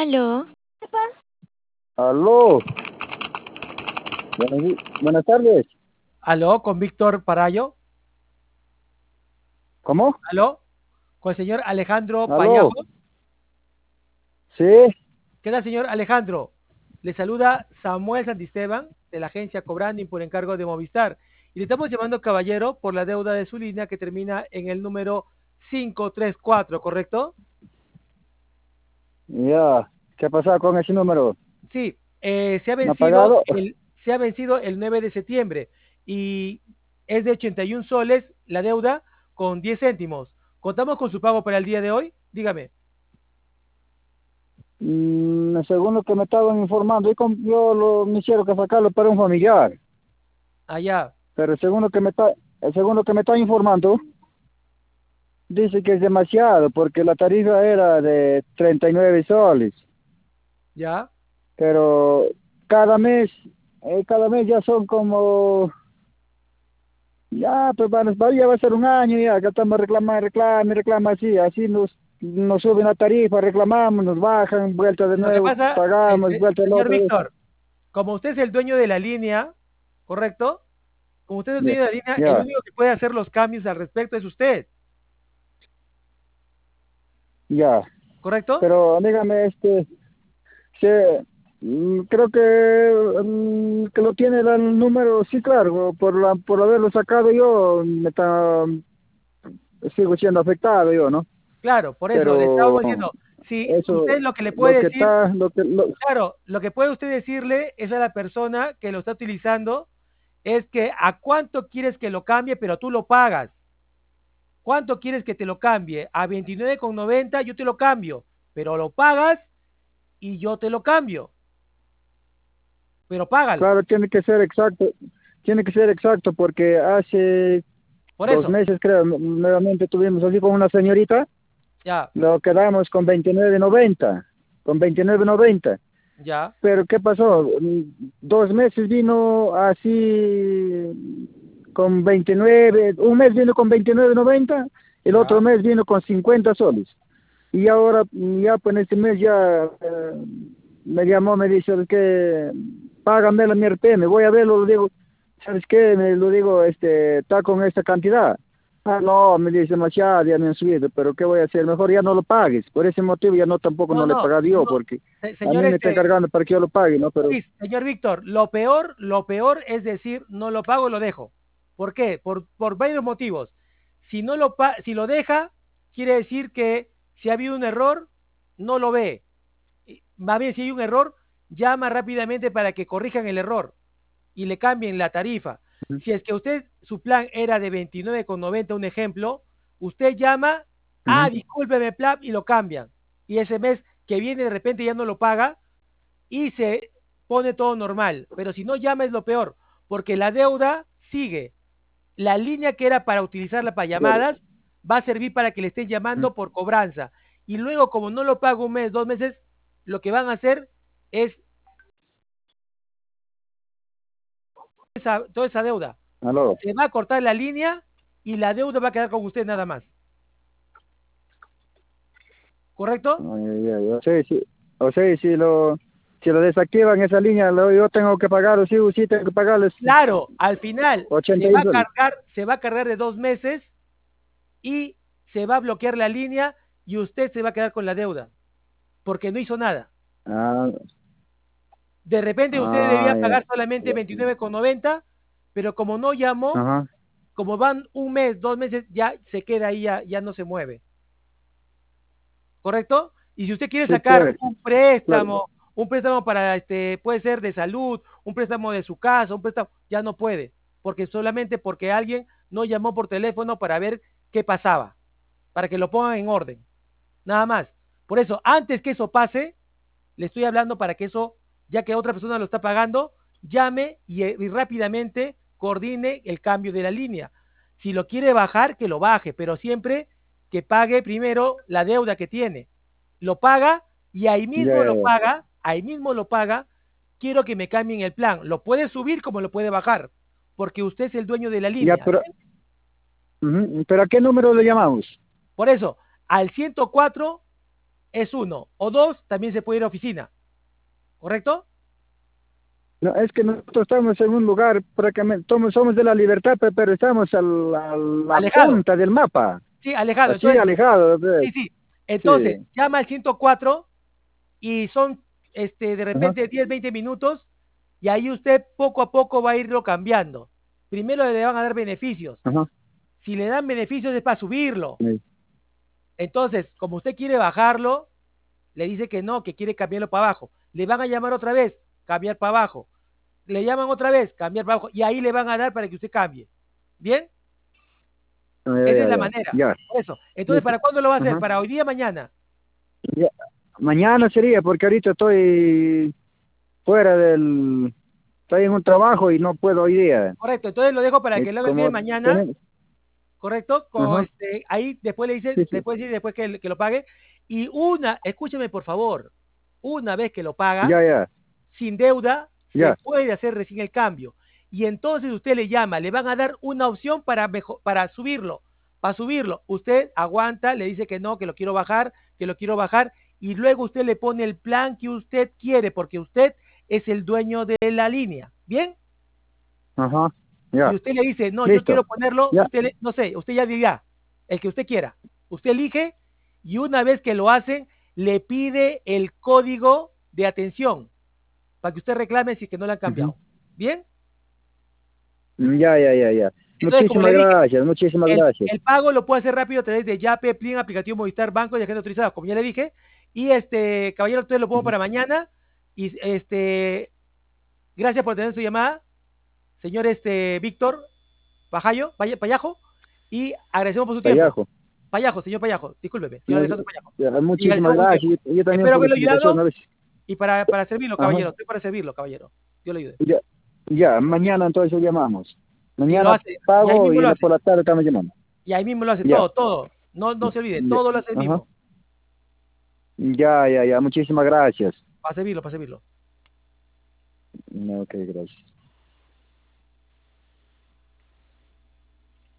Aló, Aló, buenas tardes. Aló, con Víctor Parayo. ¿Cómo? Aló, con el señor Alejandro Aló, Payajo. sí, ¿Qué tal, señor Alejandro? Le saluda Samuel Santisteban de la agencia Cobranding por encargo de Movistar. Y le estamos llamando caballero por la deuda de su línea que termina en el número 534, ¿correcto? ya. ¿Qué ha pasado con ese número? Sí, ¿No ha pagado? se ha vencido el 9 de septiembre y es de 81 soles la deuda con 10 céntimos. ¿Contamos con su pago para el día de hoy? Dígame. Según lo que me estaban informando, me hicieron que sacarlo para un familiar, Allá. pero según lo que me está informando, dice que es demasiado porque la tarifa era de 39 soles, ¿Ya? pero cada mes, cada mes ya son como. Ya, pues bueno, ya va a ser un año ya, que estamos reclama así nos suben la tarifa, reclamamos, nos bajan, vuelta de Lo que nuevo, pasa, pagamos, vuelta el señor otro vez. Víctor, como usted es el dueño de la línea, ¿correcto? Como usted es el Ya, dueño de la línea, el ya, único que puede hacer los cambios al respecto es usted, ya. ¿correcto? Pero dígame, creo que lo tiene el número, sí, claro, por haberlo sacado yo, sigo siendo afectado yo, ¿no? Claro, por eso le Pero estábamos diciendo, si eso, usted lo que le lo puede que decir, está, lo que, lo, claro, lo que puede usted decirle es a la persona que lo está utilizando, es que a cuánto quieres que lo cambie, pero tú lo pagas. ¿Cuánto quieres que te lo cambie? A 29,90 yo te lo cambio, pero lo pagas y yo te lo cambio, pero págalo. Claro, tiene que ser exacto porque hace Por dos eso, meses creo, nuevamente tuvimos así con una señorita, ya, lo quedamos con 29.90, con 29.90. ya, Pero ¿qué pasó? 2 meses vino así con 29, un mes vino con 29.90, el otro ya. mes vino con 50 soles. Y ahora, ya pues en este mes ya me llamó, me dice, ¿sabes qué? Págame mi RPM, voy a verlo, le digo, ¿sabes qué? Me lo digo, está con esta cantidad. Ah, no, me dice, demasiado, ya me han subido, pero ¿qué voy a hacer? Mejor ya no lo pagues. Por ese motivo ya no, tampoco No, no le he no, pagado yo, no, porque a señor mí me está encargando para que yo lo pague, ¿no? Pero, sí, señor Víctor, lo peor es decir, no lo pago, lo dejo. ¿Por qué? Por varios motivos. Si lo deja, quiere decir que si ha habido un error, no lo ve. Más bien, si hay un error, llama rápidamente para que corrijan el error y le cambien la tarifa. Si es que usted, su plan era de 29,90, un ejemplo, usted llama, ujú. discúlpeme, plap, y lo cambian. Y ese mes que viene de repente ya no lo paga y se pone todo normal. Pero si no llama es lo peor, porque la deuda sigue. La línea que era para utilizarla para Pero, llamadas va a servir para que le estén llamando por cobranza. Y luego, como no lo pago un mes, 2 meses, lo que van a hacer es toda esa deuda. aló. Se va a cortar la línea y la deuda va a quedar con usted nada más. ¿Correcto? Ay, ay, ay, o sea, si lo desactivan esa línea, yo tengo que pagar, sí o sí tengo que pagarles Claro, al final 81 soles. se va a cargar de 2 meses y se va a bloquear la línea y usted se va a quedar con la deuda porque no hizo nada. Ah, De repente usted debía ay, pagar solamente 29,90, pero como no llamó, ajá. como van un mes, 2 meses, ya se queda ahí, ya no se mueve. ¿Correcto? Y si usted quiere Sí, sacar pues, claro. un préstamo para puede ser de salud, un préstamo de su casa, un préstamo, ya no puede, porque solamente porque alguien no llamó por teléfono para ver qué pasaba, para que lo pongan en orden, nada más. Por eso, antes que eso pase, le estoy hablando para que eso, ya que otra persona lo está pagando, llame y rápidamente coordine el cambio de la línea. Si lo quiere bajar, que lo baje, pero siempre que pague primero la deuda que tiene. Lo paga y Ya, ya, ya. ahí mismo lo paga, quiero que me cambien el plan. Lo puede subir como lo puede bajar, porque usted es el dueño de la Ya, línea. pero ¿a qué número le llamamos? Por eso, al 104 es uno. O dos, también se puede ir a oficina. ¿Correcto? No, es que nosotros estamos en un lugar, prácticamente, somos de La Libertad, pero estamos a la Alejado. punta del mapa, Sí, alejado. así Entonces, alejado. sí, sí. Entonces, Sí, llama al 104 y son de ajá, repente 10, 20 minutos y ahí usted poco a poco va a irlo cambiando. Primero le van a dar beneficios. ajá. Si le dan beneficios es para subirlo. Sí, Entonces, como usted quiere bajarlo, le dice que no, que quiere cambiarlo para abajo. Le van a llamar otra vez, cambiar para abajo. Le llaman otra vez, cambiar para abajo. Y ahí le van a dar para que usted cambie. ¿Bien? ya, Esa es ya, la ya, manera. ya. Por eso. Entonces, Listo. ¿para cuándo lo va a hacer? Ajá. ¿Para hoy día, mañana? Ya. Mañana sería, porque ahorita estoy fuera estoy en un trabajo y no puedo hoy día. Correcto. Entonces lo dejo para que lo envíe Como mañana. tenemos, ¿Correcto? ajá, Ahí después le dice, sí, le sí, puede decir después que lo pague. Y escúcheme por favor, una vez que lo paga, ya, ya, sin deuda, se ya, puede hacer recién el cambio. Y entonces usted le llama, le van a dar una opción para subirlo. Para subirlo, usted aguanta, le dice que no, que lo quiero bajar, y luego usted le pone el plan que usted quiere, porque usted es el dueño de la línea. ¿Bien? ajá, Y ya, usted le dice, no, yo quiero listo, ponerlo, ya, no sé, usted ya dirá, el que usted quiera. Usted elige y una vez que lo hacen, le pide el código de atención para que usted reclame si es que no le han ujú, cambiado. ¿Bien? ya, ya, ya, ya. Entonces, como le Muchísimas dije, gracias, muchísimas gracias. el pago lo puede hacer rápido a través de Yape, Plin, aplicativo Movistar, banco y agente autorizado, como ya le dije. Y caballero, usted lo pongo Ujú. para mañana. Y gracias por tener su llamada, señor Víctor Payajo, y agradecemos por su tiempo. Payajo, Payajo, señor Payajo, discúlpeme, señor no, Alejandro Payajo. ya, Y muchísimas agradecemos por su gracias. tiempo. Yo también Espero por la haberlo explicación, a ayudado ver y para servirlo, ajá, caballero. Estoy para servirlo, caballero. Dios le ayude. ya, ya, mañana entonces llamamos. Si lo Mañana hace, y ahí pago mismo y lo hace, por la tarde estamos llamando. y ahí mismo lo hace, Ya, todo, todo. No, no se olvide, ya, todo lo hace el ajá, mismo. ya, ya, ya, muchísimas gracias. Para servirlo, para servirlo. No, ok, gracias.